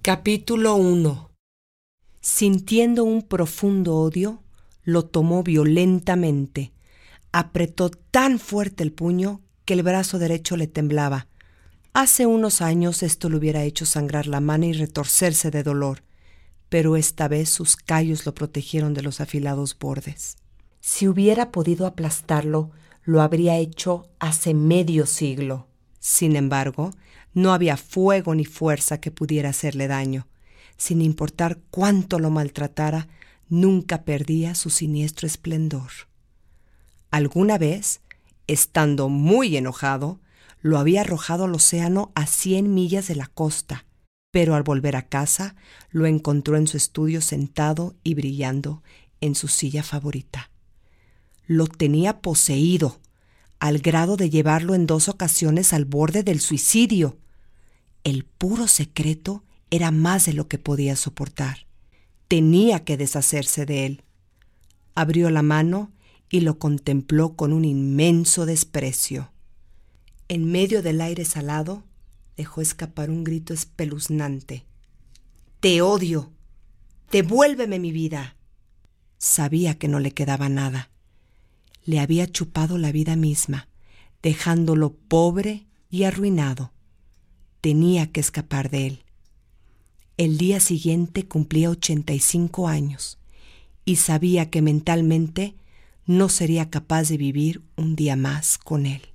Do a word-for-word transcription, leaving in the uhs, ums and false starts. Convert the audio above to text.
Capítulo uno. Sintiendo un profundo odio, lo tomó violentamente. Apretó tan fuerte el puño que el brazo derecho le temblaba. Hace unos años esto le hubiera hecho sangrar la mano y retorcerse de dolor, pero esta vez sus callos lo protegieron de los afilados bordes. Si hubiera podido aplastarlo, lo habría hecho hace medio siglo. Sin embargo, no había fuego ni fuerza que pudiera hacerle daño. Sin importar cuánto lo maltratara, nunca perdía su siniestro esplendor. Alguna vez, estando muy enojado, lo había arrojado al océano a cien millas de la costa, pero al volver a casa, lo encontró en su estudio sentado y brillando en su silla favorita. Lo tenía poseído, al grado de llevarlo en dos ocasiones al borde del suicidio. El puro secreto era más de lo que podía soportar. Tenía que deshacerse de él. Abrió la mano y lo contempló con un inmenso desprecio. En medio del aire salado, dejó escapar un grito espeluznante. «¡Te odio! ¡Devuélveme mi vida!». Sabía que no le quedaba nada. Le había chupado la vida misma, dejándolo pobre y arruinado. Tenía que escapar de él. El día siguiente cumplía ochenta y cinco años y sabía que mentalmente no sería capaz de vivir un día más con él.